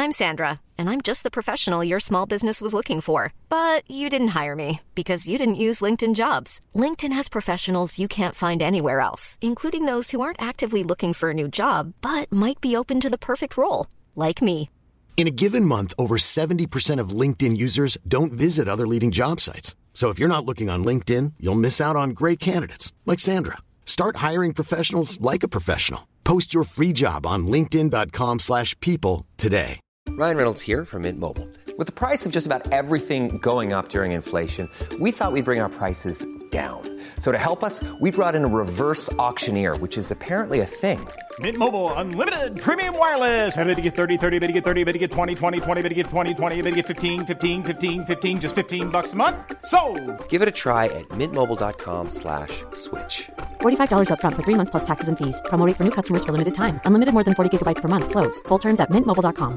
I'm Sandra, and I'm just the professional your small business was looking for. But you didn't hire me because you didn't use LinkedIn Jobs. LinkedIn has professionals you can't find anywhere else, including those who aren't actively looking for a new job, but might be open to the perfect role, like me. In a given month, over 70% of LinkedIn users don't visit other leading job sites. So if you're not looking on LinkedIn, you'll miss out on great candidates like Sandra. Start hiring professionals like a professional. Post your free job on linkedin.com/people today. Ryan Reynolds here from Mint Mobile. With the price of just about everything going up during inflation, we thought we'd bring our prices down. So to help us, we brought in a reverse auctioneer, which is apparently a thing. Mint Mobile Unlimited Premium Wireless. How to get 30, 30, bit to get 30, bit to get 20, 20, 20, bit to get 20, 20, bit to get 15, 15, 15, 15, just $15 a month? Sold! Give it a try at mintmobile.com/switch. $45 up front for 3 months plus taxes and fees. Promo rate for new customers for limited time. Unlimited more than 40 gigabytes per month. Slows full terms at mintmobile.com.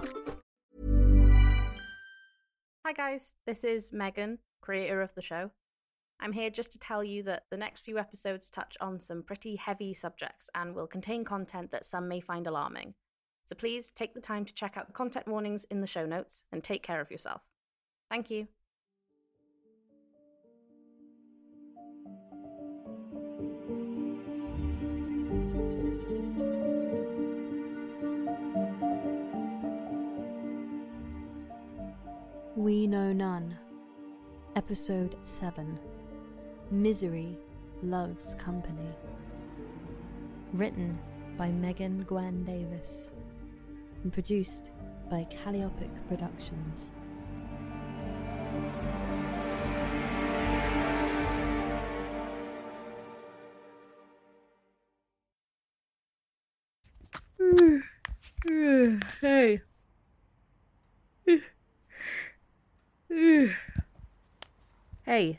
Hi guys, this is Megan, creator of the show. I'm here just to tell you that the next few episodes touch on some pretty heavy subjects and will contain content that some may find alarming. So please take the time to check out the content warnings in the show notes and take care of yourself. Thank you. We Know None, Episode 7, Misery Loves Company. Written by Megan Gwen Davis and produced by Calliopic Productions. Hey. Hey,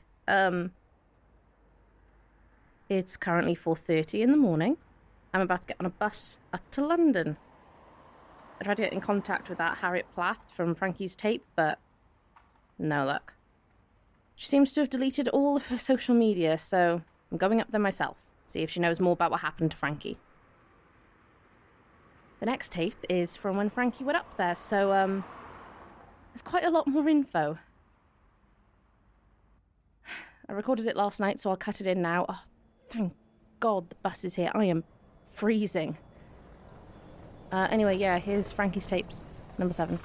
it's currently 4:30 in the morning. I'm about to get on a bus up to London. I tried to get in contact with that Harriet Plath from Frankie's tape, but no luck. She seems to have deleted all of her social media, so I'm going up there myself, see if she knows more about what happened to Frankie. The next tape is from when Frankie went up there, so, there's quite a lot more info. I recorded it last night, so I'll cut it in now. Oh, thank God the bus is here. I am freezing. Anyway, yeah, here's Frankie's tapes. Number 7.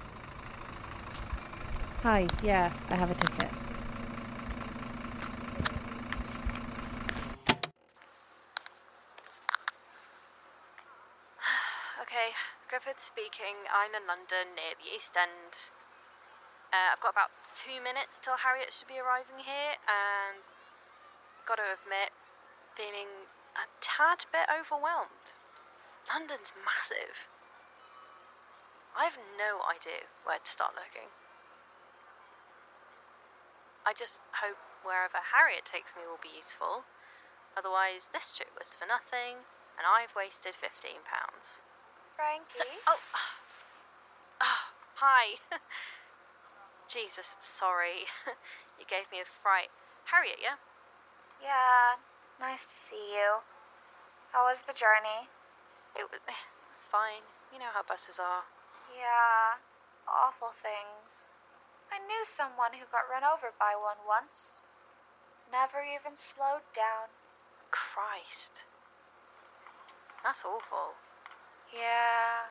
Hi, yeah, I have a ticket. Okay, Griffith speaking. I'm in London, near the East End. I've got about 2 minutes till Harriet should be arriving here, and gotta admit, feeling a tad bit overwhelmed. London's massive. I have no idea where to start looking. I just hope wherever Harriet takes me will be useful. Otherwise, this trip was for nothing, and I've wasted £15. Frankie? Oh, hi. Jesus, sorry. You gave me a fright. Harriet, yeah? Yeah, nice to see you. How was the journey? It was fine. You know how buses are. Yeah, awful things. I knew someone who got run over by one once. Never even slowed down. Christ. That's awful. Yeah.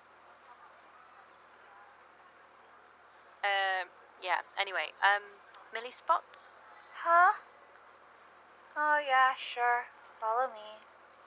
Yeah, anyway, Millie Spots? Huh? Oh yeah, sure. Follow me.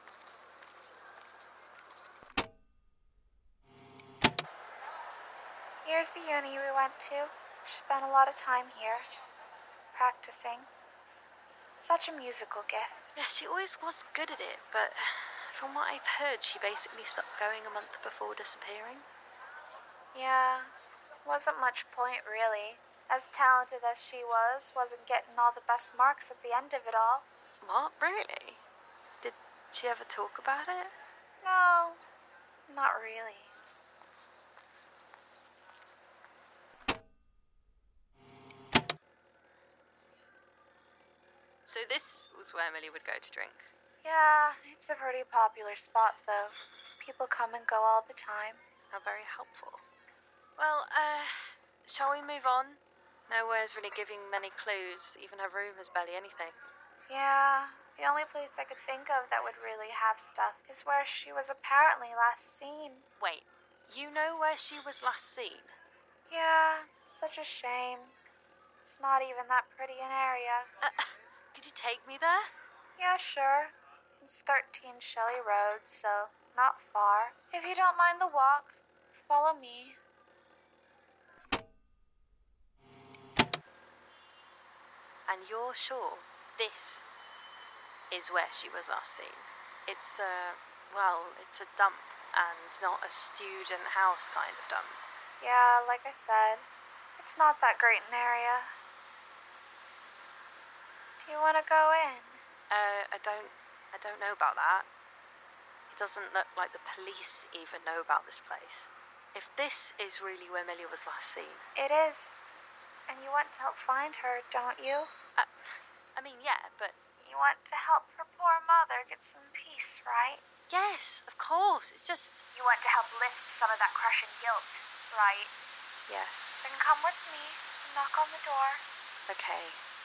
Here's the uni we went to. Spent a lot of time here. Practicing. Such a musical gift. Yeah, she always was good at it, but from what I've heard, she basically stopped going a month before disappearing. Yeah, wasn't much point really. As talented as she was, wasn't getting all the best marks at the end of it all. What? Really? Did she ever talk about it? No, not really. So this was where Millie would go to drink? Yeah, it's a pretty popular spot though. People come and go all the time. How very helpful. Well, shall we move on? Nowhere's really giving many clues. Even her room has barely anything. Yeah, the only place I could think of that would really have stuff is where she was apparently last seen. Wait, you know where she was last seen? Yeah, such a shame. It's not even that pretty an area. Could you take me there? Yeah, sure. It's 13 Shelley Road, so not far. If you don't mind the walk, follow me. And you're sure this is where she was last seen? It's it's a dump and not a student house kind of dump. Yeah, like I said, it's not that great an area. Do you want to go in? I don't know about that. It doesn't look like the police even know about this place. If this is really where Millie was last seen... It is. And you want to help find her, don't you? I mean, yeah, but... You want to help her poor mother get some peace, right? Yes, of course. It's just... You want to help lift some of that crushing guilt, right? Yes. Then come with me and knock on the door. Okay.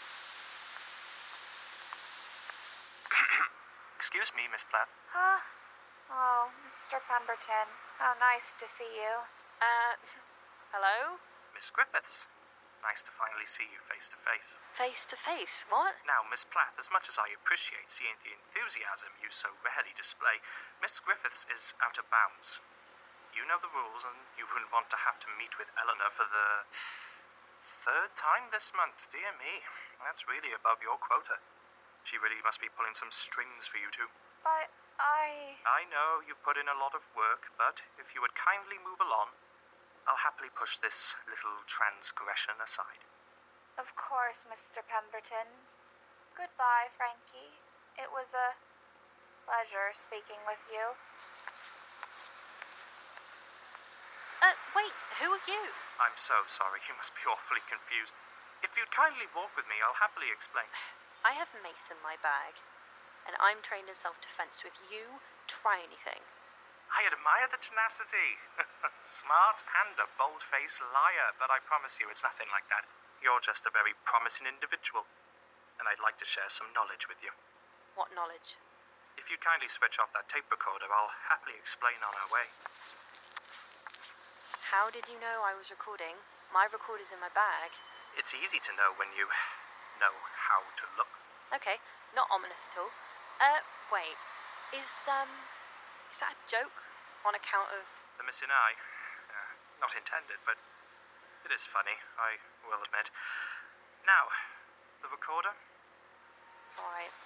Excuse me, Miss Platt. Huh? Oh, Mr. Pemberton. How nice to see you. Hello? Miss Griffiths. Nice to finally see you face to face. Face to face? What? Now, Miss Plath, as much as I appreciate seeing the enthusiasm you so rarely display, Miss Griffiths is out of bounds. You know the rules, and you wouldn't want to have to meet with Eleanor for the 3rd time this month. Dear me, that's really above your quota. She really must be pulling some strings for you two. But I know you put in a lot of work, but if you would kindly move along, I'll happily push this little transgression aside. Of course, Mr. Pemberton. Goodbye, Frankie. It was a pleasure speaking with you. Wait, who are you? I'm so sorry, you must be awfully confused. If you'd kindly walk with me, I'll happily explain. I have mace in my bag, and I'm trained in self-defense. So if you try anything... I admire the tenacity. Smart and a bold-faced liar, but I promise you it's nothing like that. You're just a very promising individual, and I'd like to share some knowledge with you. What knowledge? If you'd kindly switch off that tape recorder, I'll happily explain on our way. How did you know I was recording? My recorder's in my bag. It's easy to know when you know how to look. Okay, not ominous at all. Wait, is that a joke on account of... The missing eye? Not intended, but it is funny, I will admit. Now, the recorder? Alright.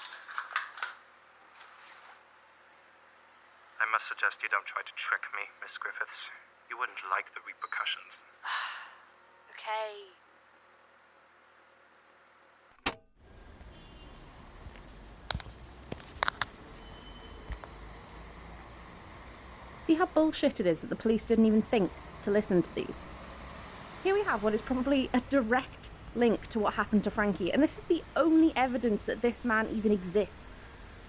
I must suggest you don't try to trick me, Miss Griffiths. You wouldn't like the repercussions. Okay. See how bullshit it is that the police didn't even think to listen to these? Here we have what is probably a direct link to what happened to Frankie, and this is the only evidence that this man even exists.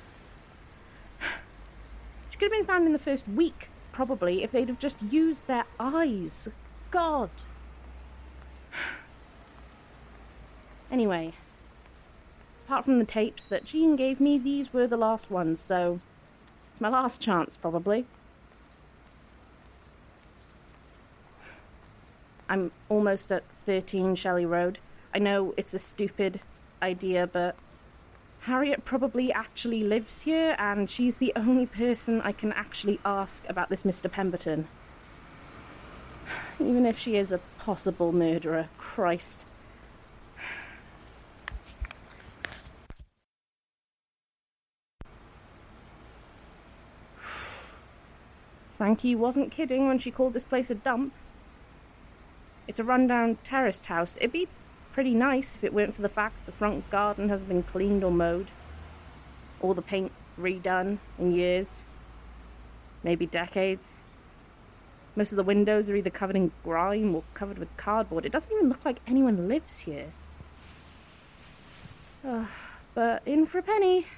She could have been found in the first week, probably, if they'd have just used their eyes. God. Anyway, apart from the tapes that Jean gave me, these were the last ones, so it's my last chance, probably. I'm almost at 13 Shelley Road. I know it's a stupid idea, but Harriet probably actually lives here, and she's the only person I can actually ask about this Mr. Pemberton. Even if she is a possible murderer, Christ. Frankie wasn't kidding when she called this place a dump. It's a rundown terraced house. It'd be pretty nice if it weren't for the fact the front garden hasn't been cleaned or mowed. All the paint redone in years. Maybe decades. Most of the windows are either covered in grime or covered with cardboard. It doesn't even look like anyone lives here. But in for a penny.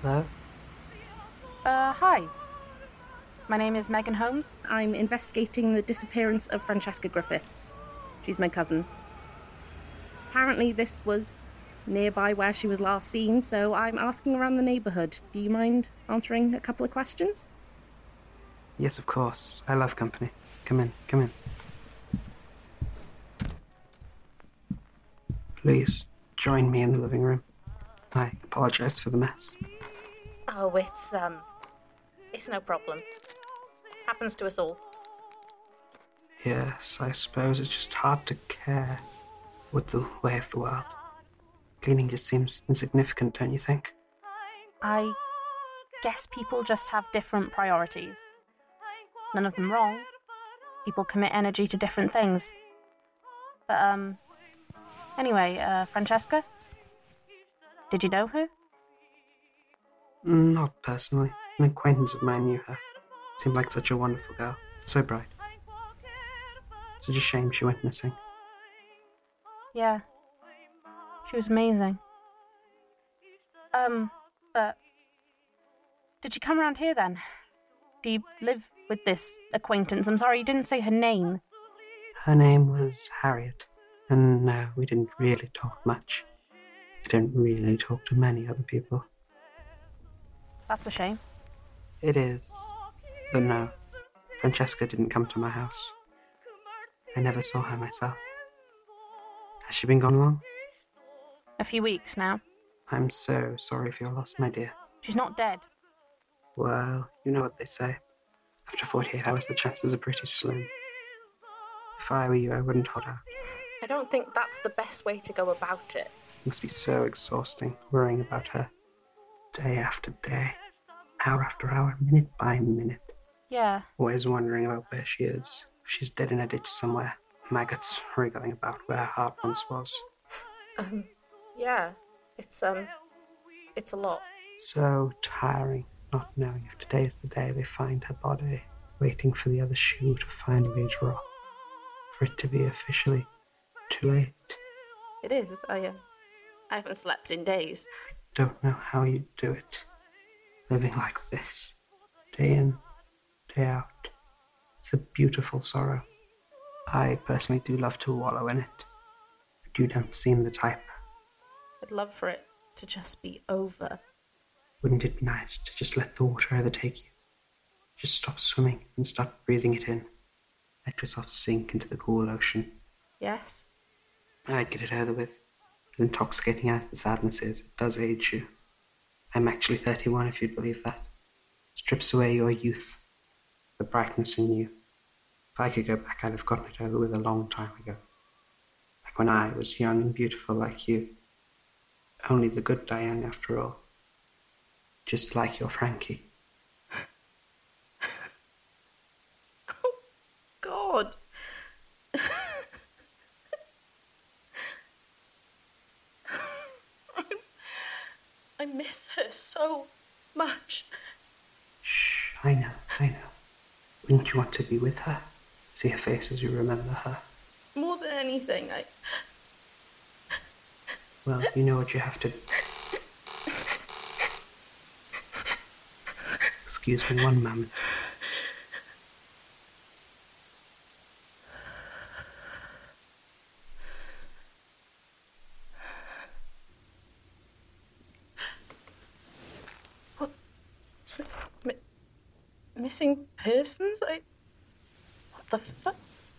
Hello? Hi. My name is Megan Holmes. I'm investigating the disappearance of Francesca Griffiths. She's my cousin. Apparently this was nearby where she was last seen, so I'm asking around the neighbourhood. Do you mind answering a couple of questions? Yes, of course. I love company. Come in, come in. Please, join me in the living room. I apologise for the mess. Oh, it's no problem. Happens to us all. Yes, I suppose it's just hard to care with the way of the world. Cleaning just seems insignificant, don't you think? I guess people just have different priorities. None of them wrong. People commit energy to different things. But, anyway, Francesca? Did you know her? Not personally. An acquaintance of mine knew her. Seemed like such a wonderful girl. So bright. Such a shame she went missing. Yeah. She was amazing. But... Did she come around here then? Do you live with this acquaintance? I'm sorry, you didn't say her name. Her name was Harriet. And no, we didn't really talk much. I don't really talk to many other people. That's a shame. It is. But no, Francesca didn't come to my house. I never saw her myself. Has she been gone long? A few weeks now. I'm so sorry for your loss, my dear. She's not dead. Well, you know what they say. After 48 hours, the chances are pretty slim. If I were you, I wouldn't hold out. I don't think that's the best way to go about it. It must be so exhausting, worrying about her. Day after day, hour after hour, minute by minute. Yeah. Always wondering about where she is. If she's dead in a ditch somewhere. Maggots wriggling about where her heart once was. Yeah. It's a lot. So tiring, not knowing if today is the day they find her body, waiting for the other shoe to finally drop. For it to be officially too late. It is. I haven't slept in days. Don't know how you do it. Living like this. Day in, day out. It's a beautiful sorrow. I personally do love to wallow in it. But you don't seem the type. I'd love for it to just be over. Wouldn't it be nice to just let the water overtake you? Just stop swimming and start breathing it in. Let yourself sink into the cool ocean. Yes. I'd get it over with. As intoxicating as the sadness is, it does age you. I'm actually 31, if you'd believe that. Strips away your youth, the brightness in you. If I could go back, I'd have gotten it over with a long time ago. Like when I was young and beautiful like you. Only the good die young, after all. Just like your Frankie. Oh, God. I miss her so much. Shh, I know. Wouldn't you want to be with her? See her face as you remember her? More than anything, Well, you know what you have to... Excuse me one moment. Missing persons? What the fuck?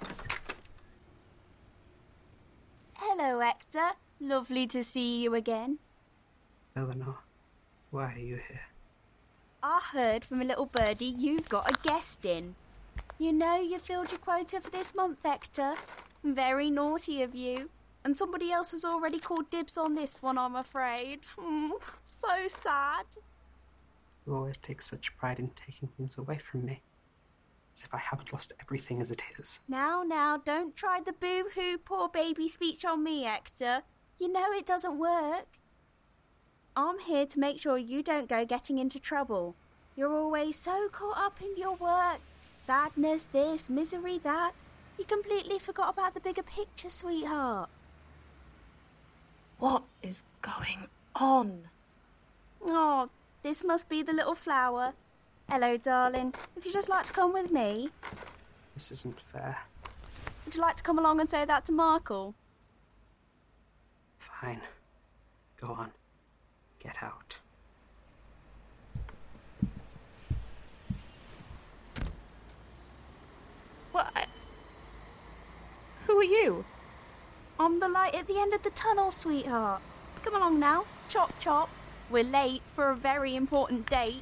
Hello, Hector. Lovely to see you again. Eleanor, why are you here? I heard from a little birdie you've got a guest in. You know you filled your quota for this month, Hector. Very naughty of you. And somebody else has already called dibs on this one, I'm afraid. So sad. You always take such pride in taking things away from me. As if I haven't lost everything as it is. Now, don't try the boo-hoo poor baby speech on me, Hector. You know it doesn't work. I'm here to make sure you don't go getting into trouble. You're always so caught up in your work. Sadness this, misery that. You completely forgot about the bigger picture, sweetheart. What is going on? Oh, this must be the little flower. Hello, darling. Would you just like to come with me? This isn't fair. Would you like to come along and say that to Markle? Fine. Go on. Get out. What? Who are you? I'm the light at the end of the tunnel, sweetheart. Come along now. Chop, chop. We're late for a very important date.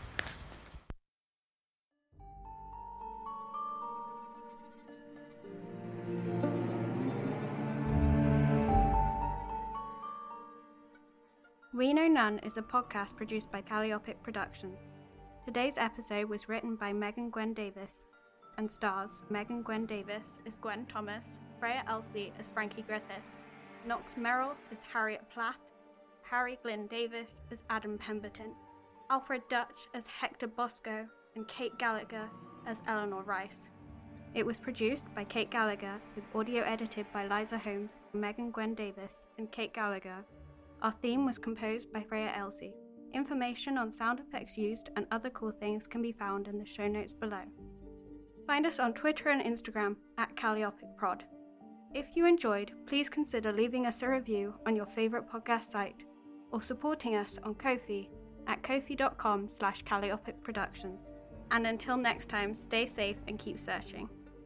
We Know None is a podcast produced by Calliopic Productions. Today's episode was written by Megan Gwen Davis and stars Megan Gwen Davis as Gwen Thomas, Freya Elsie as Frankie Griffiths, Knox Merrill as Harriet Plath, Harry Glynn Davis as Adam Pemberton, Alfred Dutch as Hector Bosco, and Kate Gallagher as Eleanor Rice. It was produced by Kate Gallagher with audio edited by Liza Holmes, Megan Gwen Davis, and Kate Gallagher. Our theme was composed by Freya Elsie. Information on sound effects used and other cool things can be found in the show notes below. Find us on Twitter and Instagram at CallioPicProd. If you enjoyed, please consider leaving us a review on your favourite podcast site or supporting us on Ko-fi at kofi.com/CallioPicProductions. And until next time, stay safe and keep searching.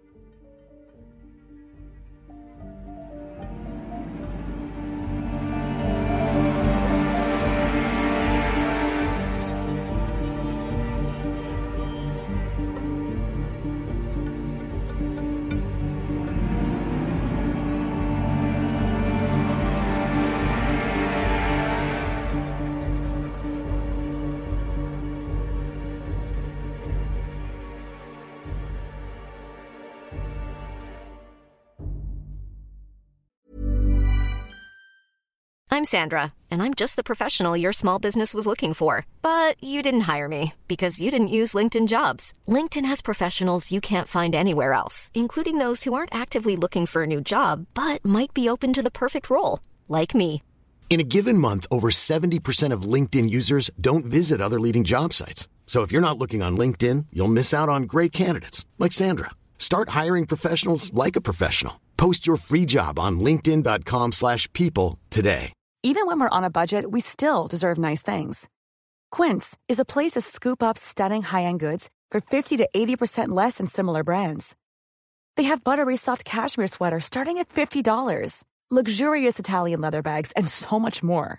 I'm Sandra, and I'm just the professional your small business was looking for. But you didn't hire me because you didn't use LinkedIn Jobs. LinkedIn has professionals you can't find anywhere else, including those who aren't actively looking for a new job, but might be open to the perfect role, like me. In a given month, over 70% of LinkedIn users don't visit other leading job sites. So if you're not looking on LinkedIn, you'll miss out on great candidates like Sandra. Start hiring professionals like a professional. Post your free job on linkedin.com/people today. Even when we're on a budget, we still deserve nice things. Quince is a place to scoop up stunning high-end goods for 50 to 80% less than similar brands. They have buttery soft cashmere sweaters starting at $50, luxurious Italian leather bags, and so much more.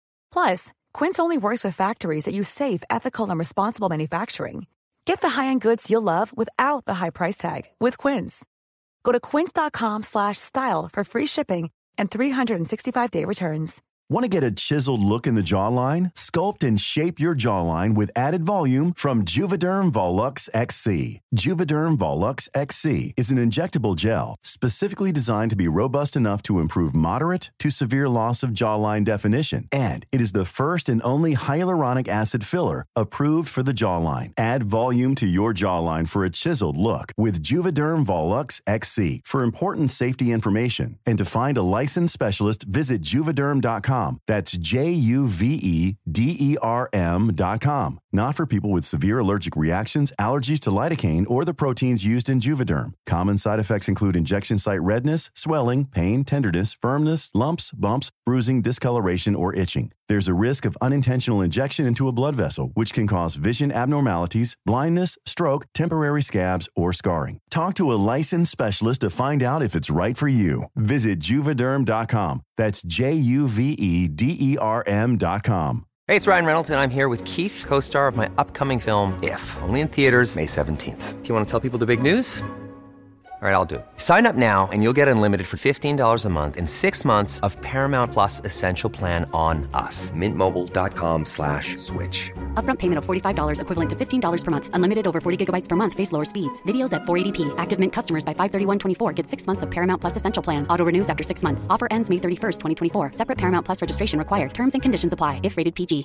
Plus, Quince only works with factories that use safe, ethical, and responsible manufacturing. Get the high-end goods you'll love without the high price tag with Quince. Go to quince.com/style for free shipping and 365-day returns. Want to get a chiseled look in the jawline? Sculpt and shape your jawline with added volume from Juvederm Volux XC. Juvederm Volux XC is an injectable gel specifically designed to be robust enough to improve moderate to severe loss of jawline definition. And it is the first and only hyaluronic acid filler approved for the jawline. Add volume to your jawline for a chiseled look with Juvederm Volux XC. For important safety information and to find a licensed specialist, visit Juvederm.com. That's JUVEDERM.com. Not for people with severe allergic reactions, allergies to lidocaine, or the proteins used in Juvederm. Common side effects include injection site redness, swelling, pain, tenderness, firmness, lumps, bumps, bruising, discoloration, or itching. There's a risk of unintentional injection into a blood vessel, which can cause vision abnormalities, blindness, stroke, temporary scabs, or scarring. Talk to a licensed specialist to find out if it's right for you. Visit Juvederm.com. That's JUVEDERM.com. Hey, it's Ryan Reynolds, and I'm here with Keith, co-star of my upcoming film, If, only in theaters May 17th. Do you want to tell people the big news? All right, I'll do it. Sign up now and you'll get unlimited for $15 a month and 6 months of Paramount Plus Essential Plan on us. MintMobile.com/switch. Upfront payment of $45 equivalent to $15 per month. Unlimited over 40 gigabytes per month. Face lower speeds. Videos at 480p. Active Mint customers by 531.24 get 6 months of Paramount Plus Essential Plan. Auto renews after 6 months. Offer ends May 31st, 2024. Separate Paramount Plus registration required. Terms and conditions apply if rated PG.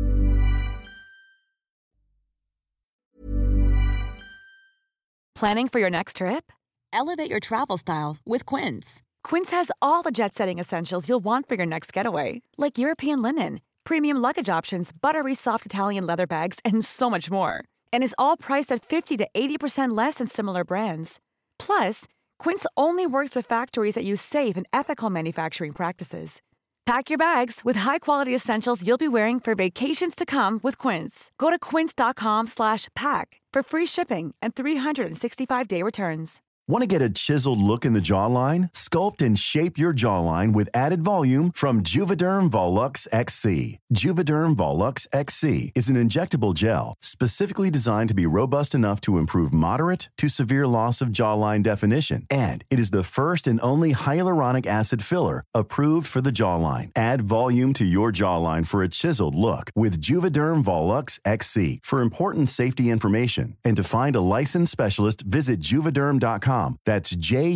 Planning for your next trip? Elevate your travel style with Quince. Quince has all the jet-setting essentials you'll want for your next getaway, like European linen, premium luggage options, buttery soft Italian leather bags, and so much more. And is all priced at 50 to 80% less than similar brands. Plus, Quince only works with factories that use safe and ethical manufacturing practices. Pack your bags with high-quality essentials you'll be wearing for vacations to come with Quince. Go to quince.com/pack for free shipping and 365-day returns. Want to get a chiseled look in the jawline? Sculpt and shape your jawline with added volume from Juvederm Volux XC. Juvederm Volux XC is an injectable gel specifically designed to be robust enough to improve moderate to severe loss of jawline definition. And it is the first and only hyaluronic acid filler approved for the jawline. Add volume to your jawline for a chiseled look with Juvederm Volux XC. For important safety information and to find a licensed specialist, visit Juvederm.com. That's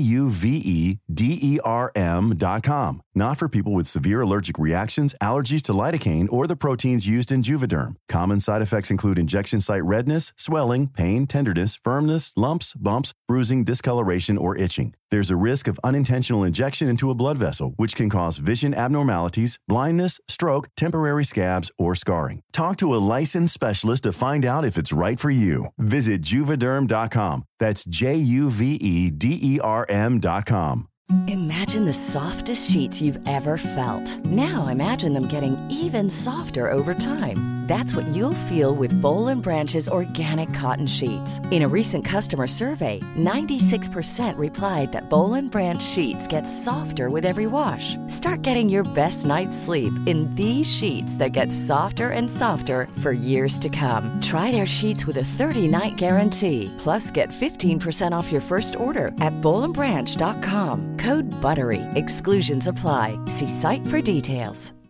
Juvederm.com. Not for people with severe allergic reactions, allergies to lidocaine, or the proteins used in Juvederm. Common side effects include injection site redness, swelling, pain, tenderness, firmness, lumps, bumps, bruising, discoloration, or itching. There's a risk of unintentional injection into a blood vessel, which can cause vision abnormalities, blindness, stroke, temporary scabs, or scarring. Talk to a licensed specialist to find out if it's right for you. Visit Juvederm.com. That's Juvederm.com. Imagine the softest sheets you've ever felt. Now imagine them getting even softer over time. That's what you'll feel with Boll & Branch's organic cotton sheets. In a recent customer survey, 96% replied that Boll & Branch sheets get softer with every wash. Start getting your best night's sleep in these sheets that get softer and softer for years to come. Try their sheets with a 30-night guarantee. Plus, get 15% off your first order at bollandbranch.com. Code BUTTERY. Exclusions apply. See site for details.